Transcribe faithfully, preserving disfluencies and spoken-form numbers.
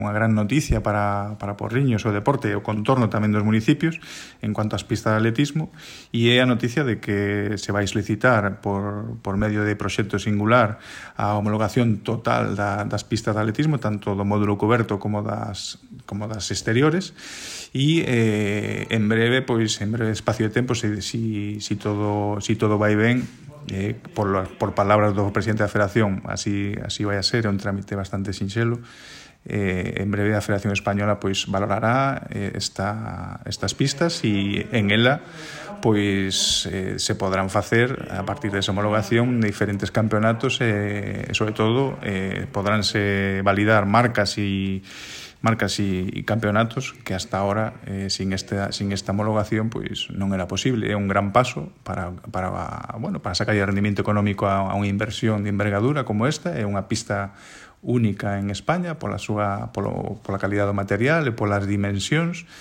Unha gran noticia para, para Porriños, o deporte e o contorno tamén dos municipios en cuanto ás pistas de atletismo, e é a noticia de que se vai solicitar por, por medio de proxecto singular a homologación total da, das pistas de atletismo, tanto do módulo coberto como das, como das exteriores, e eh, en breve, pois en breve espacio de tempo, se, si, si, todo, si todo vai ben, eh, por, por palabras do presidente da Federación, así, así vai a ser, é un trámite bastante sinxelo. Eh, en breve a Federación Española pois valorará eh, esta, estas pistas e en ela pois eh, se podrán facer a partir desa homologación diferentes campeonatos e eh, sobre todo eh, podránse validar marcas e marcas e, e campeonatos que hasta ahora eh, sin esta sin esta homologación pois non era posible. É un gran paso para para bueno, para sacar rendimento económico a, a unha inversión de envergadura como esta. É unha pista única en España pola súa polo, pola calidade do material e polas dimensións